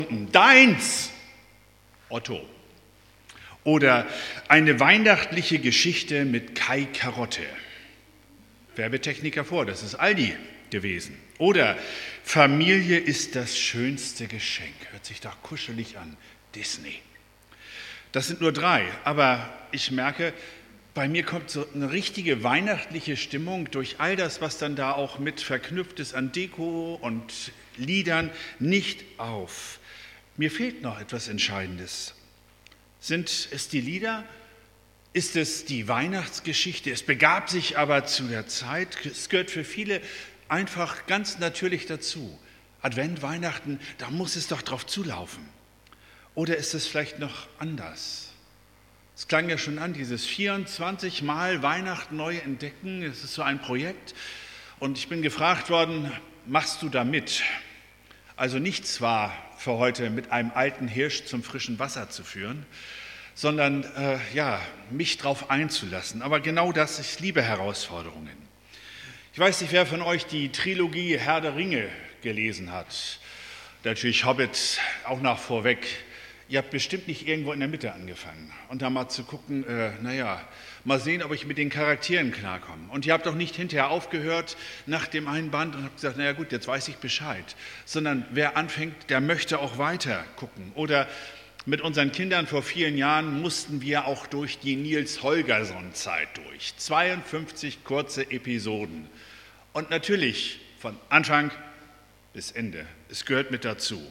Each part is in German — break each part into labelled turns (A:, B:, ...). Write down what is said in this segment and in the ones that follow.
A: Deins, Otto. Oder eine weihnachtliche Geschichte mit Kai Karotte. Werbetechniker vor, das ist Aldi gewesen. Oder Familie ist das schönste Geschenk. Hört sich doch kuschelig an. Disney. Das sind nur 3, aber ich merke, bei mir kommt so eine richtige weihnachtliche Stimmung durch all das, was dann da auch mit verknüpft ist an Deko und Liedern, nicht auf. Mir fehlt noch etwas Entscheidendes. Sind es die Lieder? Ist es die Weihnachtsgeschichte? Es begab sich aber zu der Zeit. Es gehört für viele einfach ganz natürlich dazu. Advent, Weihnachten, da muss es doch drauf zulaufen. Oder ist es vielleicht noch anders? Es klang ja schon an, dieses 24 Mal Weihnachten neu entdecken. Es ist so ein Projekt. Und ich bin gefragt worden, machst du da mit? Also nicht zwar für heute mit einem alten Hirsch zum frischen Wasser zu führen, sondern mich darauf einzulassen. Aber genau das, ich liebe Herausforderungen. Ich weiß nicht, wer von euch die Trilogie Herr der Ringe gelesen hat. Natürlich Hobbit auch noch vorweg. Ihr habt bestimmt nicht irgendwo in der Mitte angefangen und da mal zu gucken, mal sehen, ob ich mit den Charakteren klarkomme. Und ihr habt auch nicht hinterher aufgehört nach dem einen Band und habt gesagt, naja gut, jetzt weiß ich Bescheid. Sondern wer anfängt, der möchte auch weiter gucken. Oder mit unseren Kindern vor vielen Jahren mussten wir auch durch die Niels-Holgersson-Zeit durch. 52 kurze Episoden. Und natürlich von Anfang bis Ende. Es gehört mit dazu.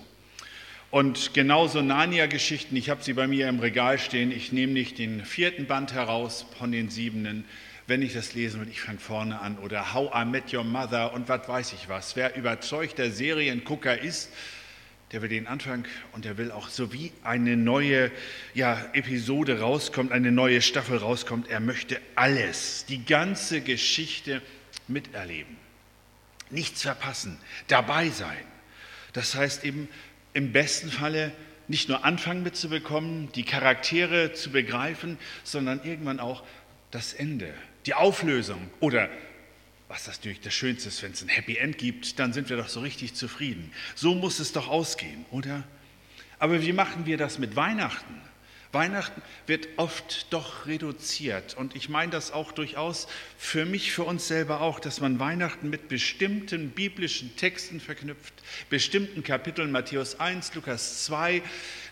A: Und genauso Narnia-Geschichten, ich habe sie bei mir im Regal stehen, ich nehme nicht den 4. Band heraus von den 7. Wenn ich das lesen will, ich fange vorne an. Oder How I Met Your Mother und was weiß ich was. Wer überzeugter Seriengucker ist, der will den Anfang und der will auch, so wie eine neue Episode rauskommt, eine neue Staffel rauskommt, er möchte alles, die ganze Geschichte miterleben. Nichts verpassen, dabei sein. Das heißt eben, im besten Falle nicht nur Anfang mitzubekommen, die Charaktere zu begreifen, sondern irgendwann auch das Ende, die Auflösung oder was das natürlich das Schönste ist, wenn es ein Happy End gibt, dann sind wir doch so richtig zufrieden. So muss es doch ausgehen, oder? Aber wie machen wir das mit Weihnachten? Weihnachten wird oft doch reduziert und ich meine das auch durchaus für mich, für uns selber auch, dass man Weihnachten mit bestimmten biblischen Texten verknüpft, bestimmten Kapiteln, Matthäus 1, Lukas 2,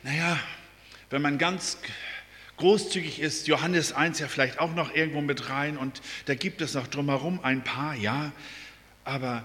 A: wenn man ganz großzügig ist, Johannes 1 ja vielleicht auch noch irgendwo mit rein und da gibt es noch drumherum ein paar, ja, aber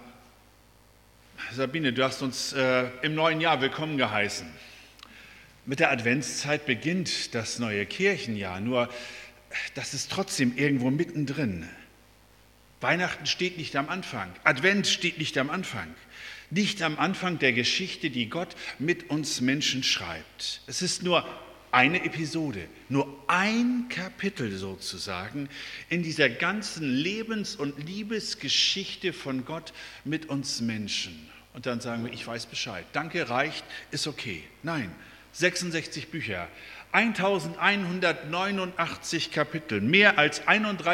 A: Sabine, du hast uns im neuen Jahr willkommen geheißen. Mit der Adventszeit beginnt das neue Kirchenjahr, nur das ist trotzdem irgendwo mittendrin. Weihnachten steht nicht am Anfang, Advent steht nicht am Anfang, nicht am Anfang der Geschichte, die Gott mit uns Menschen schreibt. Es ist nur eine Episode, nur ein Kapitel sozusagen in dieser ganzen Lebens- und Liebesgeschichte von Gott mit uns Menschen. Und dann sagen wir, ich weiß Bescheid, danke, reicht, ist okay. Nein. 66 Bücher, 1189 Kapitel, mehr als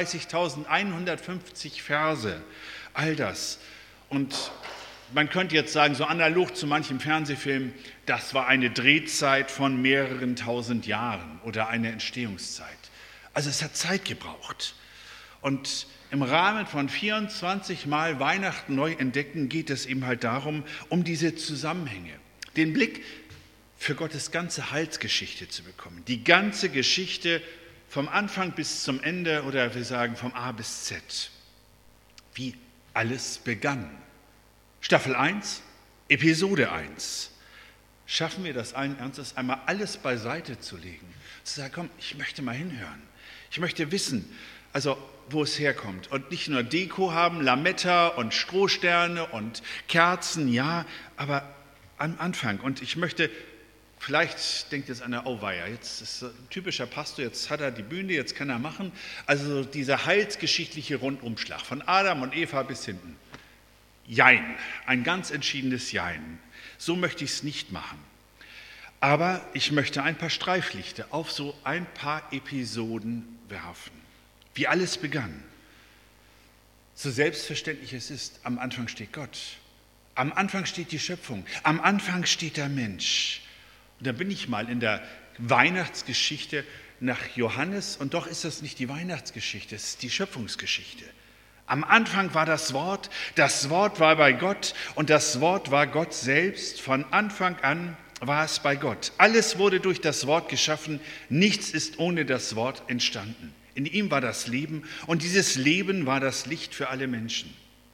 A: 31.150 Verse, all das. Und man könnte jetzt sagen, so analog zu manchem Fernsehfilm, das war eine Drehzeit von mehreren tausend Jahren oder eine Entstehungszeit. Also es hat Zeit gebraucht. Und im Rahmen von 24 Mal Weihnachten neu entdecken geht es eben halt darum, um diese Zusammenhänge, den Blick für Gottes ganze Heilsgeschichte zu bekommen. Die ganze Geschichte vom Anfang bis zum Ende oder wir sagen vom A bis Z. Wie alles begann. Staffel 1, Episode 1. Schaffen wir das allen Ernstes, einmal alles beiseite zu legen. Zu sagen, komm, ich möchte mal hinhören. Ich möchte wissen, also wo es herkommt. Und nicht nur Deko haben, Lametta und Strohsterne und Kerzen, ja, aber am Anfang. Und ich möchte, vielleicht denkt jetzt einer, oh weia, jetzt ist ein typischer Pastor, jetzt hat er die Bühne, jetzt kann er machen. Also dieser heilsgeschichtliche Rundumschlag von Adam und Eva bis hinten. Jein, ein ganz entschiedenes Jein. So möchte ich es nicht machen. Aber ich möchte ein paar Streiflichter auf so ein paar Episoden werfen. Wie alles begann. So selbstverständlich es ist, am Anfang steht Gott. Am Anfang steht die Schöpfung. Am Anfang steht der Mensch. Und da bin ich mal in der Weihnachtsgeschichte nach Johannes, und doch ist das nicht die Weihnachtsgeschichte, es ist die Schöpfungsgeschichte. Am Anfang war das Wort war bei Gott und das Wort war Gott selbst. Von Anfang an war es bei Gott. Alles wurde durch das Wort geschaffen, nichts ist ohne das Wort entstanden. In ihm war das Leben und dieses Leben war das Licht für alle Menschen.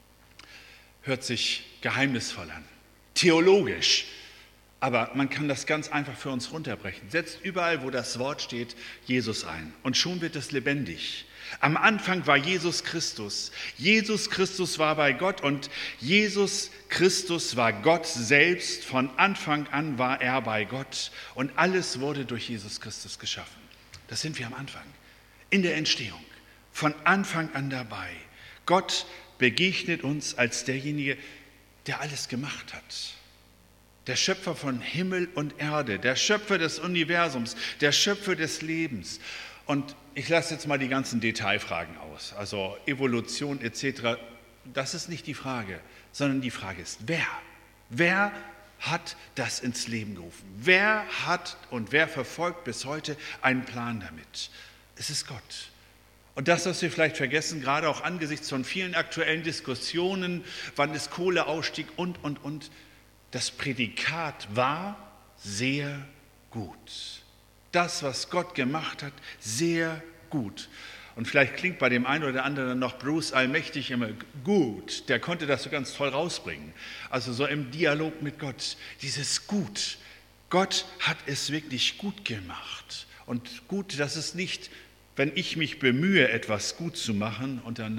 A: Hört sich geheimnisvoll an, theologisch, aber man kann das ganz einfach für uns runterbrechen. Setzt überall, wo das Wort steht, Jesus ein und schon wird es lebendig. Am Anfang war Jesus Christus. Jesus Christus war bei Gott und Jesus Christus war Gott selbst. Von Anfang an war er bei Gott und alles wurde durch Jesus Christus geschaffen. Das sind wir am Anfang, in der Entstehung, von Anfang an dabei. Gott begegnet uns als derjenige, der alles gemacht hat. Der Schöpfer von Himmel und Erde, der Schöpfer des Universums, der Schöpfer des Lebens. Und ich lasse jetzt mal die ganzen Detailfragen aus, also Evolution etc. Das ist nicht die Frage, sondern die Frage ist, wer? Wer hat das ins Leben gerufen? Wer hat und wer verfolgt bis heute einen Plan damit? Es ist Gott. Und das, was wir vielleicht vergessen, gerade auch angesichts von vielen aktuellen Diskussionen, wann ist Kohleausstieg und. Das Prädikat war sehr gut. Das, was Gott gemacht hat, sehr gut. Und vielleicht klingt bei dem einen oder anderen noch Bruce Allmächtig immer gut. Der konnte das so ganz toll rausbringen. Also so im Dialog mit Gott. Dieses Gut. Gott hat es wirklich gut gemacht. Und gut, das ist nicht, wenn ich mich bemühe, etwas gut zu machen und dann,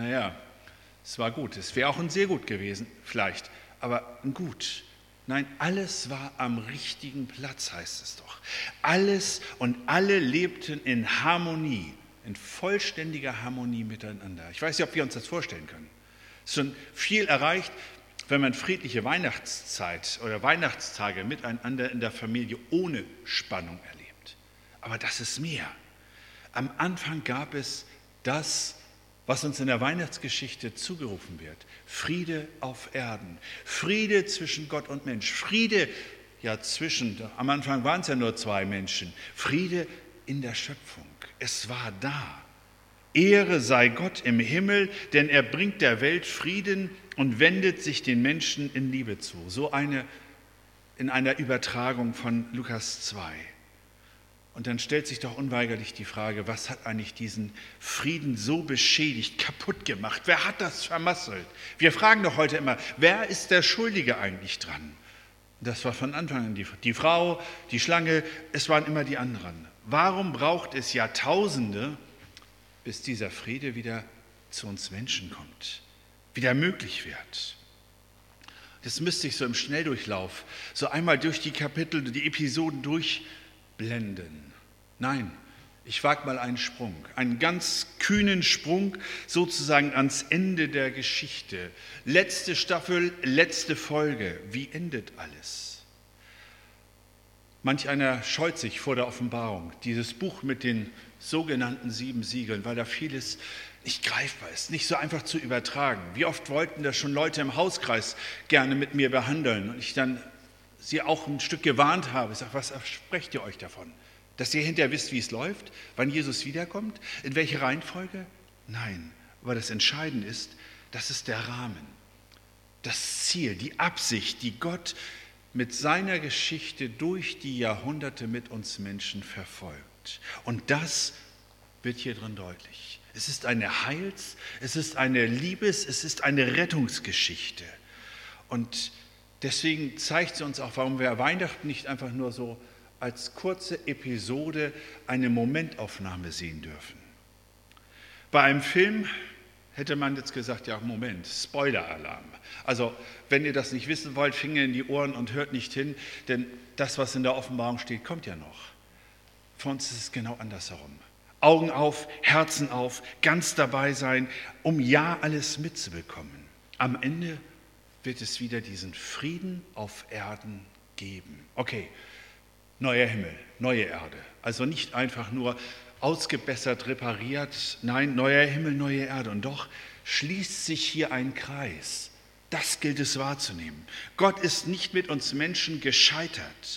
A: es war gut. Es wäre auch ein sehr gut gewesen, vielleicht, aber ein Gut. Nein, alles war am richtigen Platz, heißt es doch. Alles und alle lebten in Harmonie, in vollständiger Harmonie miteinander. Ich weiß nicht, ob wir uns das vorstellen können. Es ist schon viel erreicht, wenn man friedliche Weihnachtszeit oder Weihnachtstage miteinander in der Familie ohne Spannung erlebt. Aber das ist mehr. Am Anfang gab es das, was uns in der Weihnachtsgeschichte zugerufen wird. Friede auf Erden, Friede zwischen Gott und Mensch, Friede am Anfang waren es ja nur zwei Menschen, Friede in der Schöpfung. Es war da. Ehre sei Gott im Himmel, denn er bringt der Welt Frieden und wendet sich den Menschen in Liebe zu. So in einer Übertragung von Lukas 2. Und dann stellt sich doch unweigerlich die Frage, was hat eigentlich diesen Frieden so beschädigt, kaputt gemacht? Wer hat das vermasselt? Wir fragen doch heute immer, wer ist der Schuldige eigentlich dran? Das war von Anfang an die Frau, die Schlange, es waren immer die anderen. Warum braucht es Jahrtausende, bis dieser Friede wieder zu uns Menschen kommt, wieder möglich wird? Das müsste ich so im Schnelldurchlauf, so einmal durch die Kapitel, die Episoden durchblenden. Nein, ich wage mal einen Sprung, einen ganz kühnen Sprung sozusagen ans Ende der Geschichte. Letzte Staffel, letzte Folge. Wie endet alles? Manch einer scheut sich vor der Offenbarung, dieses Buch mit den sogenannten 7 Siegeln, weil da vieles nicht greifbar ist, nicht so einfach zu übertragen. Wie oft wollten das schon Leute im Hauskreis gerne mit mir behandeln und ich dann sie auch ein Stück gewarnt habe. Ich sage, was versprecht ihr euch davon? Dass ihr hinterher wisst, wie es läuft, wann Jesus wiederkommt, in welche Reihenfolge? Nein, aber das Entscheidende ist, das ist der Rahmen, das Ziel, die Absicht, die Gott mit seiner Geschichte durch die Jahrhunderte mit uns Menschen verfolgt. Und das wird hier drin deutlich. Es ist eine es ist eine es ist eine Rettungsgeschichte. Und deswegen zeigt sie uns auch, warum wir Weihnachten nicht einfach nur so als kurze Episode, eine Momentaufnahme sehen dürfen. Bei einem Film hätte man jetzt gesagt, ja Moment, Spoiler-Alarm. Also wenn ihr das nicht wissen wollt, Finger in die Ohren und hört nicht hin, denn das, was in der Offenbarung steht, kommt ja noch. Für uns ist es genau andersherum. Augen auf, Herzen auf, ganz dabei sein, um ja alles mitzubekommen. Am Ende wird es wieder diesen Frieden auf Erden geben. Okay, neuer Himmel, neue Erde. Also nicht einfach nur ausgebessert, repariert. Nein, neuer Himmel, neue Erde. Und doch schließt sich hier ein Kreis. Das gilt es wahrzunehmen. Gott ist nicht mit uns Menschen gescheitert.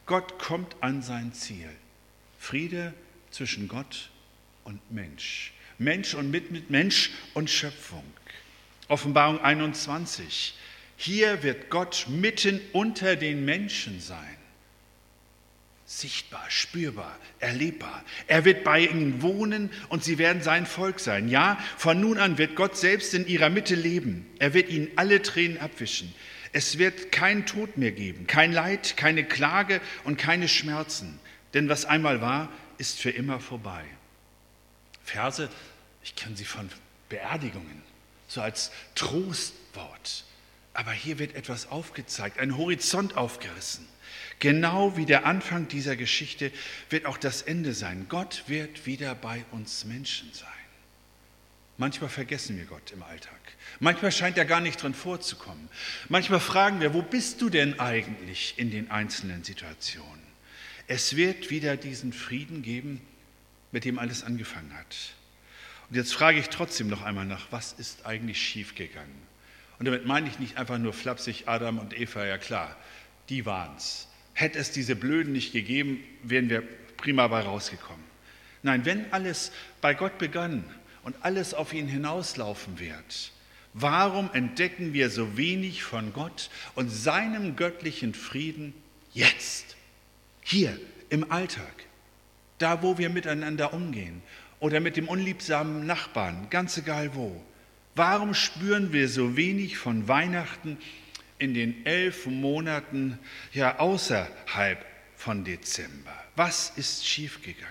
A: Gott kommt an sein Ziel. Friede zwischen Gott und Mensch. Mensch und mit Mensch und Schöpfung. Offenbarung 21. Hier wird Gott mitten unter den Menschen sein. Sichtbar, spürbar, erlebbar. Er wird bei ihnen wohnen und sie werden sein Volk sein. Ja, von nun an wird Gott selbst in ihrer Mitte leben. Er wird ihnen alle Tränen abwischen. Es wird keinen Tod mehr geben, kein Leid, keine Klage und keine Schmerzen. Denn was einmal war, ist für immer vorbei. Verse, ich kenne sie von Beerdigungen, so als Trostwort. Aber hier wird etwas aufgezeigt, ein Horizont aufgerissen. Genau wie der Anfang dieser Geschichte wird auch das Ende sein. Gott wird wieder bei uns Menschen sein. Manchmal vergessen wir Gott im Alltag. Manchmal scheint er gar nicht drin vorzukommen. Manchmal fragen wir, wo bist du denn eigentlich in den einzelnen Situationen? Es wird wieder diesen Frieden geben, mit dem alles angefangen hat. Und jetzt frage ich trotzdem noch einmal nach, was ist eigentlich schiefgegangen? Und damit meine ich nicht einfach nur flapsig Adam und Eva, ja klar, die waren's. Hätte es diese Blöden nicht gegeben, wären wir prima bei rausgekommen. Nein, wenn alles bei Gott begann und alles auf ihn hinauslaufen wird, warum entdecken wir so wenig von Gott und seinem göttlichen Frieden jetzt, hier im Alltag, da wo wir miteinander umgehen oder mit dem unliebsamen Nachbarn, ganz egal wo? Warum spüren wir so wenig von Weihnachten in den 11 Monaten außerhalb von Dezember? Was ist schiefgegangen?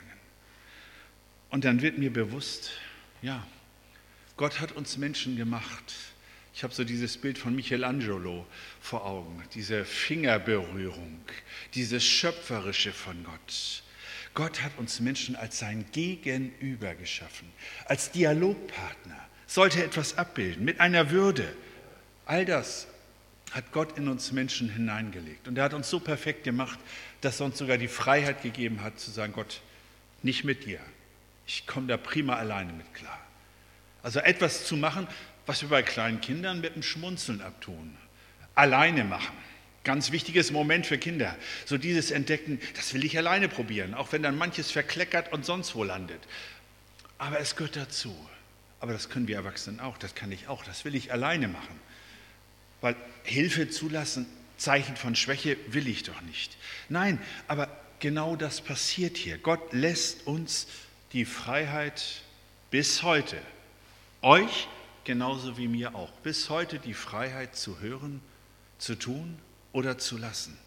A: Und dann wird mir bewusst, ja, Gott hat uns Menschen gemacht. Ich habe so dieses Bild von Michelangelo vor Augen, diese Fingerberührung, dieses Schöpferische von Gott. Gott hat uns Menschen als sein Gegenüber geschaffen, als Dialogpartner, sollte etwas abbilden, mit einer Würde. All das hat Gott in uns Menschen hineingelegt. Und er hat uns so perfekt gemacht, dass er uns sogar die Freiheit gegeben hat, zu sagen, Gott, nicht mit dir. Ich komme da prima alleine mit klar. Also etwas zu machen, was wir bei kleinen Kindern mit dem Schmunzeln abtun. Alleine machen. Ganz wichtiges Moment für Kinder. So dieses Entdecken, das will ich alleine probieren, auch wenn dann manches verkleckert und sonst wo landet. Aber es gehört dazu. Aber das können wir Erwachsenen auch, das kann ich auch, das will ich alleine machen. Weil Hilfe zulassen, Zeichen von Schwäche will ich doch nicht. Nein, aber genau das passiert hier. Gott lässt uns die Freiheit bis heute, euch genauso wie mir auch, bis heute die Freiheit zu hören, zu tun oder zu lassen.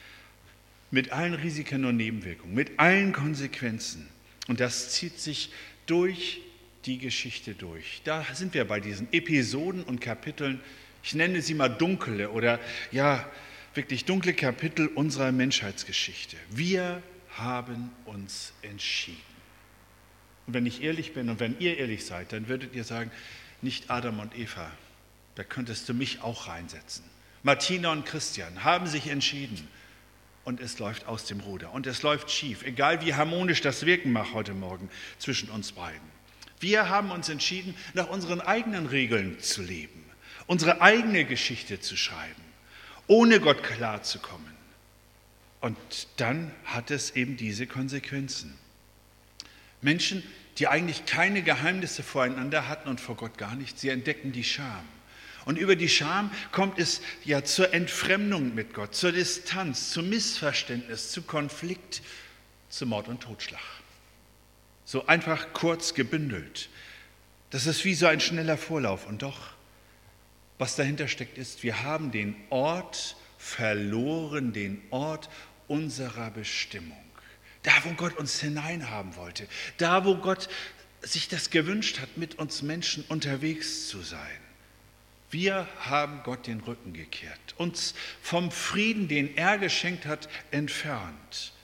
A: Mit allen Risiken und Nebenwirkungen, mit allen Konsequenzen. Und das zieht sich durch die Geschichte durch. Da sind wir bei diesen Episoden und Kapiteln, ich nenne sie mal dunkle oder wirklich dunkle Kapitel unserer Menschheitsgeschichte. Wir haben uns entschieden. Und wenn ich ehrlich bin und wenn ihr ehrlich seid, dann würdet ihr sagen, nicht Adam und Eva, da könntest du mich auch reinsetzen. Martina und Christian haben sich entschieden und es läuft aus dem Ruder und es läuft schief, egal wie harmonisch das wirken mag heute Morgen zwischen uns beiden. Wir haben uns entschieden, nach unseren eigenen Regeln zu leben, unsere eigene Geschichte zu schreiben, ohne Gott klarzukommen. Und dann hat es eben diese Konsequenzen. Menschen, die eigentlich keine Geheimnisse voreinander hatten und vor Gott gar nicht, sie entdecken die Scham. Und über die Scham kommt es ja zur Entfremdung mit Gott, zur Distanz, zu Missverständnis, zu Konflikt, zu Mord und Totschlag. So einfach kurz gebündelt. Das ist wie so ein schneller Vorlauf. Und doch, was dahinter steckt, ist, wir haben den Ort verloren, den Ort unserer Bestimmung. Da, wo Gott uns hineinhaben wollte. Da, wo Gott sich das gewünscht hat, mit uns Menschen unterwegs zu sein. Wir haben Gott den Rücken gekehrt, uns vom Frieden, den er geschenkt hat, entfernt.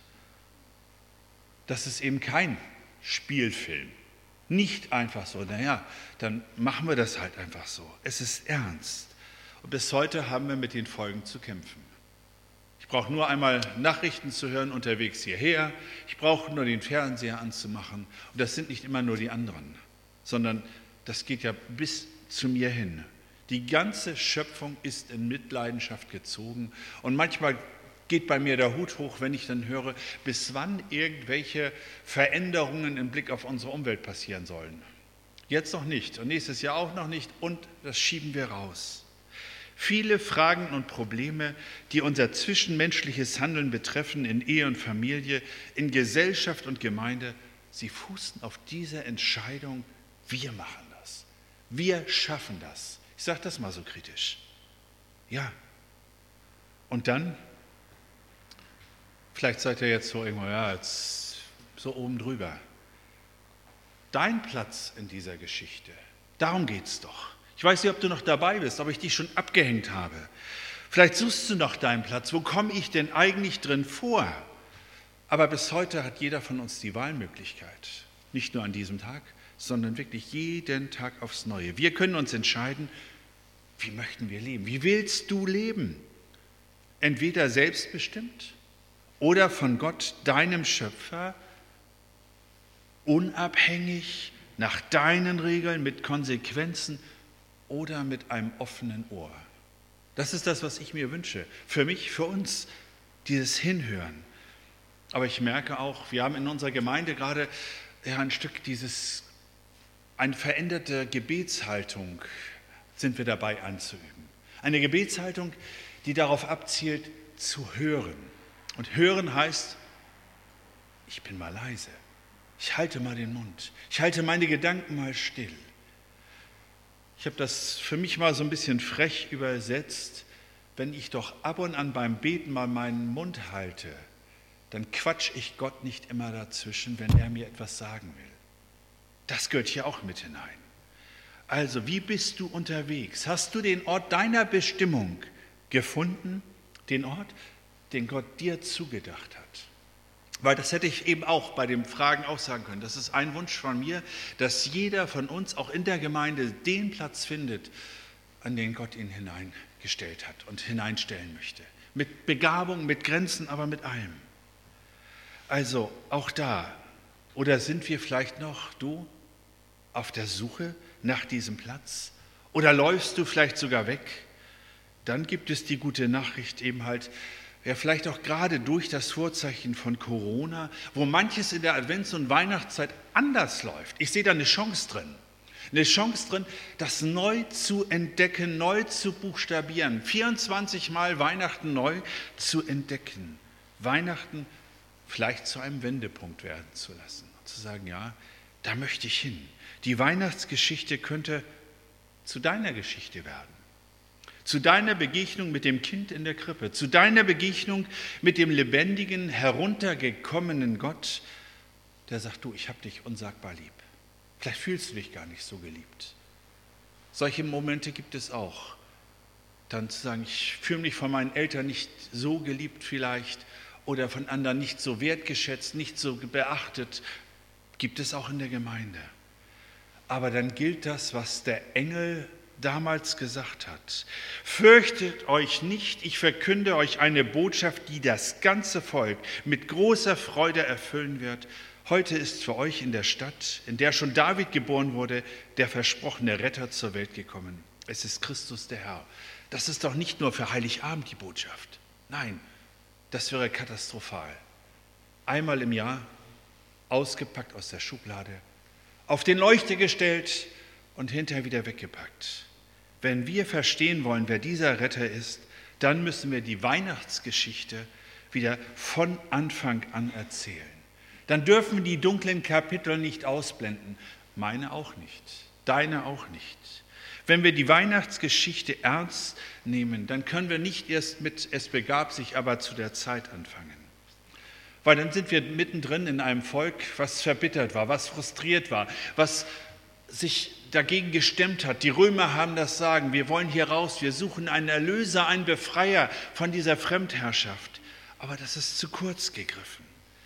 A: Das ist eben kein Spielfilm. Nicht einfach so, dann machen wir das halt einfach so. Es ist ernst. Und bis heute haben wir mit den Folgen zu kämpfen. Ich brauche nur einmal Nachrichten zu hören unterwegs hierher. Ich brauche nur den Fernseher anzumachen. Und das sind nicht immer nur die anderen, sondern das geht ja bis zu mir hin. Die ganze Schöpfung ist in Mitleidenschaft gezogen und manchmal geht bei mir der Hut hoch, wenn ich dann höre, bis wann irgendwelche Veränderungen im Blick auf unsere Umwelt passieren sollen. Jetzt noch nicht und nächstes Jahr auch noch nicht und das schieben wir raus. Viele Fragen und Probleme, die unser zwischenmenschliches Handeln betreffen, in Ehe und Familie, in Gesellschaft und Gemeinde, sie fußen auf dieser Entscheidung, wir machen das, wir schaffen das. Ich sage das mal so kritisch. Ja, und dann, vielleicht seid ihr jetzt so irgendwo, ja, jetzt so oben drüber. Dein Platz in dieser Geschichte, darum geht es doch. Ich weiß nicht, ob du noch dabei bist, ob ich dich schon abgehängt habe. Vielleicht suchst du noch deinen Platz. Wo komme ich denn eigentlich drin vor? Aber bis heute hat jeder von uns die Wahlmöglichkeit. Nicht nur an diesem Tag, sondern wirklich jeden Tag aufs Neue. Wir können uns entscheiden, wie möchten wir leben? Wie willst du leben? Entweder selbstbestimmt oder von Gott, deinem Schöpfer, unabhängig, nach deinen Regeln, mit Konsequenzen oder mit einem offenen Ohr. Das ist das, was ich mir wünsche. Für mich, für uns, dieses Hinhören. Aber ich merke auch, wir haben in unserer Gemeinde gerade ein Stück eine veränderte Gebetshaltung sind wir dabei anzuüben. Eine Gebetshaltung, die darauf abzielt, zu hören. Und hören heißt, ich bin mal leise. Ich halte mal den Mund. Ich halte meine Gedanken mal still. Ich habe das für mich mal so ein bisschen frech übersetzt. Wenn ich doch ab und an beim Beten mal meinen Mund halte, dann quatsch ich Gott nicht immer dazwischen, wenn er mir etwas sagen will. Das gehört hier auch mit hinein. Also, wie bist du unterwegs? Hast du den Ort deiner Bestimmung gefunden? Den Ort, den Gott dir zugedacht hat? Weil das hätte ich eben auch bei den Fragen auch sagen können. Das ist ein Wunsch von mir, dass jeder von uns auch in der Gemeinde den Platz findet, an den Gott ihn hineingestellt hat und hineinstellen möchte. Mit Begabung, mit Grenzen, aber mit allem. Also auch da. Oder sind wir vielleicht noch, du, auf der Suche nach diesem Platz? Oder läufst du vielleicht sogar weg? Dann gibt es die gute Nachricht eben halt, ja, vielleicht auch gerade durch das Vorzeichen von Corona, wo manches in der Advents- und Weihnachtszeit anders läuft. Ich sehe da eine Chance drin. Eine Chance drin, das neu zu entdecken, neu zu buchstabieren. 24 Mal Weihnachten neu zu entdecken. Weihnachten vielleicht zu einem Wendepunkt werden zu lassen. Und zu sagen, ja, da möchte ich hin. Die Weihnachtsgeschichte könnte zu deiner Geschichte werden. Zu deiner Begegnung mit dem Kind in der Krippe, zu deiner Begegnung mit dem lebendigen, heruntergekommenen Gott, der sagt, du, ich habe dich unsagbar lieb. Vielleicht fühlst du dich gar nicht so geliebt. Solche Momente gibt es auch. Dann zu sagen, ich fühle mich von meinen Eltern nicht so geliebt vielleicht oder von anderen nicht so wertgeschätzt, nicht so beachtet, gibt es auch in der Gemeinde. Aber dann gilt das, was der Engel damals gesagt hat. Fürchtet euch nicht, ich verkünde euch eine Botschaft, die das ganze Volk mit großer Freude erfüllen wird. Heute ist für euch in der Stadt, in der schon David geboren wurde, der versprochene Retter zur Welt gekommen. Es ist Christus der Herr. Das ist doch nicht nur für Heiligabend die Botschaft. Nein, das wäre katastrophal. Einmal im Jahr, ausgepackt aus der Schublade, auf den Leuchter gestellt und hinterher wieder weggepackt. Wenn wir verstehen wollen, wer dieser Retter ist, dann müssen wir die Weihnachtsgeschichte wieder von Anfang an erzählen. Dann dürfen wir die dunklen Kapitel nicht ausblenden. Meine auch nicht, deine auch nicht. Wenn wir die Weihnachtsgeschichte ernst nehmen, dann können wir nicht erst mit es begab sich aber zu der Zeit anfangen. Weil dann sind wir mittendrin in einem Volk, was verbittert war, was frustriert war, was sich dagegen gestemmt hat. Die Römer haben das Sagen, wir wollen hier raus, wir suchen einen Erlöser, einen Befreier von dieser Fremdherrschaft. Aber das ist zu kurz gegriffen.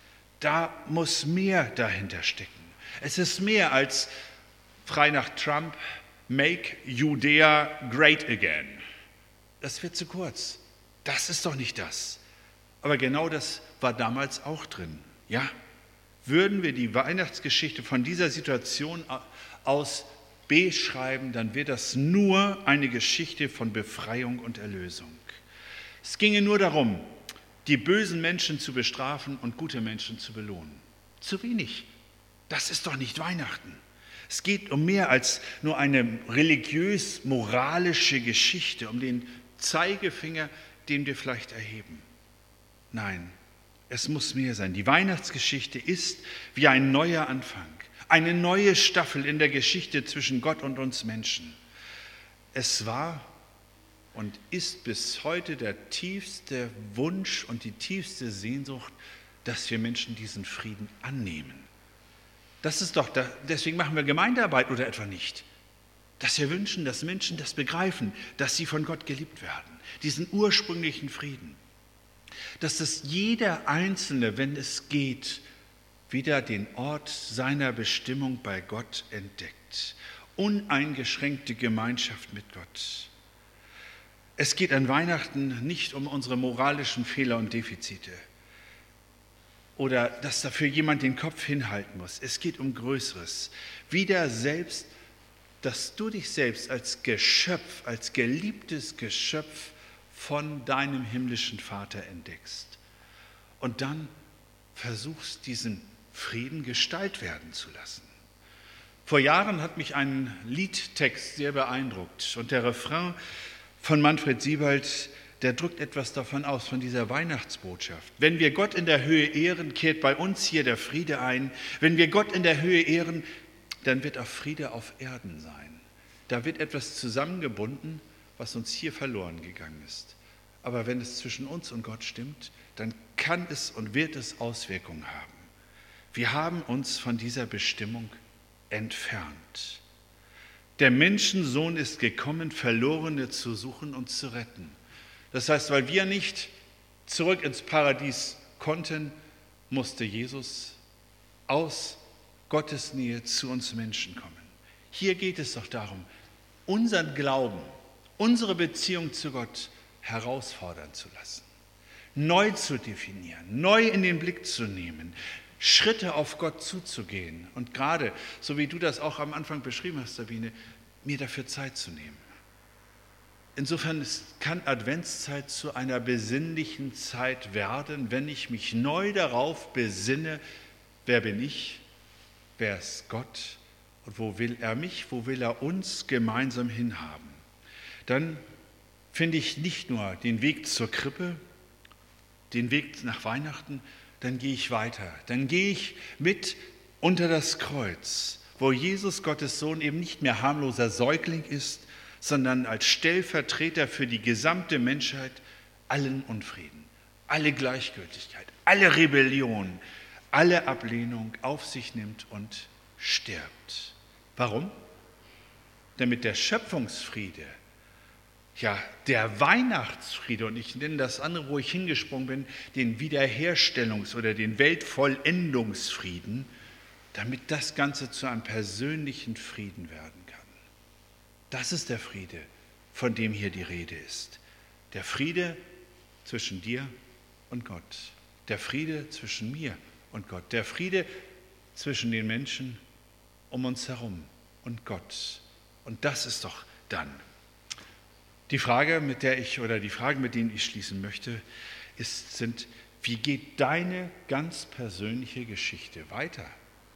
A: Da muss mehr dahinter stecken. Es ist mehr als frei nach Trump, make Judea great again. Das wird zu kurz. Das ist doch nicht das. Aber genau das war damals auch drin. Ja, würden wir die Weihnachtsgeschichte von dieser Situation aus beschreiben, dann wird das nur eine Geschichte von Befreiung und Erlösung. Es ginge nur darum, die bösen Menschen zu bestrafen und gute Menschen zu belohnen. Zu wenig. Das ist doch nicht Weihnachten. Es geht um mehr als nur eine religiös-moralische Geschichte, um den Zeigefinger, den wir vielleicht erheben. Nein, es muss mehr sein. Die Weihnachtsgeschichte ist wie ein neuer Anfang, eine neue Staffel in der Geschichte zwischen Gott und uns Menschen. Es war und ist bis heute der tiefste Wunsch und die tiefste Sehnsucht, dass wir Menschen diesen Frieden annehmen. Das ist doch, deswegen machen wir Gemeindearbeit oder etwa nicht. Dass wir wünschen, dass Menschen das begreifen, dass sie von Gott geliebt werden, diesen ursprünglichen Frieden. Dass das jeder Einzelne, wenn es geht, wieder den Ort seiner Bestimmung bei Gott entdeckt. Uneingeschränkte Gemeinschaft mit Gott. Es geht an Weihnachten nicht um unsere moralischen Fehler und Defizite oder dass dafür jemand den Kopf hinhalten muss. Es geht um Größeres. Wieder selbst, dass du dich selbst als Geschöpf, als geliebtes Geschöpf von deinem himmlischen Vater entdeckst und dann versuchst, diesen Frieden Gestalt werden zu lassen. Vor Jahren hat mich ein Liedtext sehr beeindruckt und der Refrain von Manfred Siebald, der drückt etwas davon aus, von dieser Weihnachtsbotschaft. Wenn wir Gott in der Höhe ehren, kehrt bei uns hier der Friede ein. Wenn wir Gott in der Höhe ehren, dann wird auch Friede auf Erden sein. Da wird etwas zusammengebunden, was uns hier verloren gegangen ist. Aber wenn es zwischen uns und Gott stimmt, dann kann es und wird es Auswirkungen haben. Wir haben uns von dieser Bestimmung entfernt. Der Menschensohn ist gekommen, Verlorene zu suchen und zu retten. Das heißt, weil wir nicht zurück ins Paradies konnten, musste Jesus aus Gottes Nähe zu uns Menschen kommen. Hier geht es doch darum, unseren Glauben, unsere Beziehung zu Gott herausfordern zu lassen, neu zu definieren, neu in den Blick zu nehmen, Schritte auf Gott zuzugehen und gerade, so wie du das auch am Anfang beschrieben hast, Sabine, mir dafür Zeit zu nehmen. Insofern kann Adventszeit zu einer besinnlichen Zeit werden, wenn ich mich neu darauf besinne, wer bin ich, wer ist Gott und wo will er mich, wo will er uns gemeinsam hinhaben. Dann finde ich nicht nur den Weg zur Krippe, den Weg nach Weihnachten, dann gehe ich weiter. Dann gehe ich mit unter das Kreuz, wo Jesus, Gottes Sohn, eben nicht mehr harmloser Säugling ist, sondern als Stellvertreter für die gesamte Menschheit allen Unfrieden, alle Gleichgültigkeit, alle Rebellion, alle Ablehnung auf sich nimmt und stirbt. Warum? Damit der Schöpfungsfriede, ja, der Weihnachtsfriede, und ich nenne das andere, wo ich hingesprungen bin, den Wiederherstellungs- oder den Weltvollendungsfrieden, damit das Ganze zu einem persönlichen Frieden werden kann. Das ist der Friede, von dem hier die Rede ist. Der Friede zwischen dir und Gott. Der Friede zwischen mir und Gott. Der Friede zwischen den Menschen um uns herum und Gott. Und das ist doch dann. Die Fragen, mit denen ich schließen möchte, sind, wie geht deine ganz persönliche Geschichte weiter?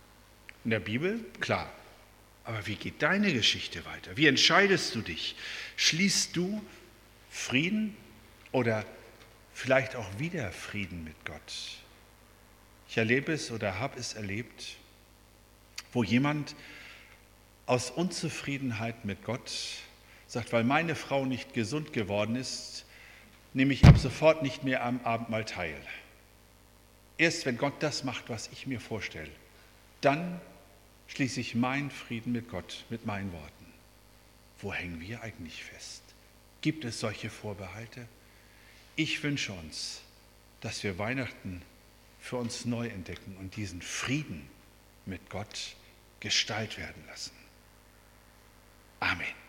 A: In der Bibel, klar. Aber wie geht deine Geschichte weiter? Wie entscheidest du dich? Schließt du Frieden oder vielleicht auch wieder Frieden mit Gott? Ich erlebe es oder habe es erlebt, wo jemand aus Unzufriedenheit mit Gott sagt, weil meine Frau nicht gesund geworden ist, nehme ich ab sofort nicht mehr am Abendmahl teil. Erst wenn Gott das macht, was ich mir vorstelle, dann schließe ich meinen Frieden mit Gott, mit meinen Worten. Wo hängen wir eigentlich fest? Gibt es solche Vorbehalte? Ich wünsche uns, dass wir Weihnachten für uns neu entdecken und diesen Frieden mit Gott Gestalt werden lassen. Amen.